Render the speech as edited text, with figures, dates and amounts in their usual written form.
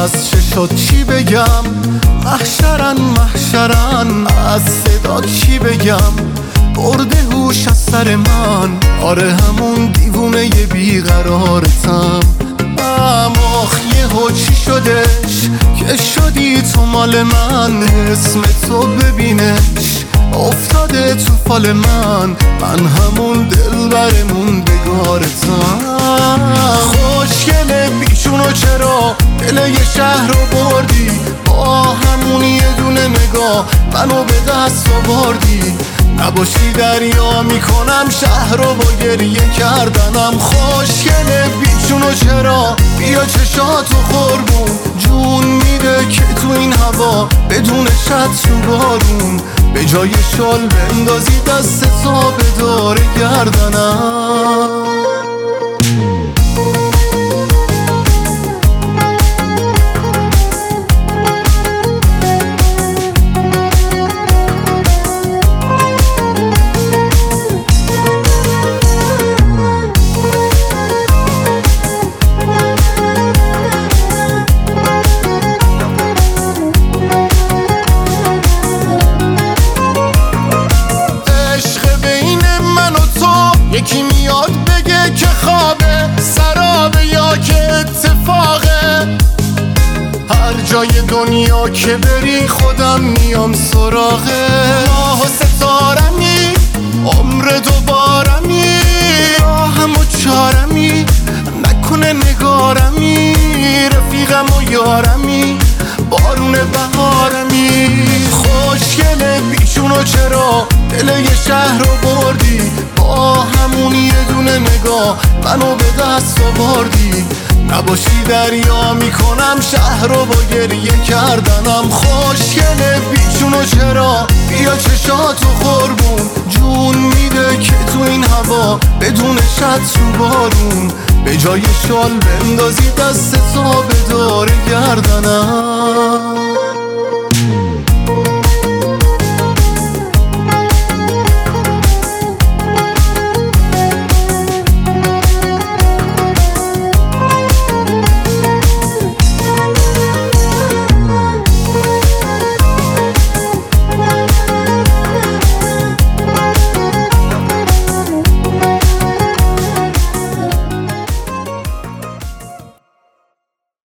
از چه شد چی بگم، محشرن محشرن از صدا چی بگم، برده هوش از سر من، آره همون دیوونه بیقرارتم. آخ یهو چی شدش که شدی تو مال من، اسم تو ببینش افتاده تو فال من همون دلبر موندگارتم. خوشگله بیچونو چرا دل یه شهر رو بردی، با همون یه دونه نگاه منو به دست آوردی. نباشی دریا میکنم شهر رو با گریه کردنم. خوشگله بیچونو چرا بیا چشاتو قربون، جون میده که تو این هوا بدون شط رو بارون، به جای شال بندازی دست تا به دور گردنم. یکی میاد بگه که خوابه، سرابه یا که اتفاقه، هر جای دنیا که بری خودم میام سراغه. ماه و ستارمی عمر دوبارمی، راهم و چارمی نکنه نگارمی، رفیقم و یارمی بارون بهارمی. خوشگله بیچونو چرا دل یه شهر رو بردی، با همون یه دونه نگاه منو به دست آوردی. نباشی دریا میکنم شهر رو با گریه کردنم. خوشگله بیچونو چرا بیا چشاتو قربون، جون میده که تو این هوا بدون شط رو بارون، به جای شال بندازی دست تا به دور گردنم.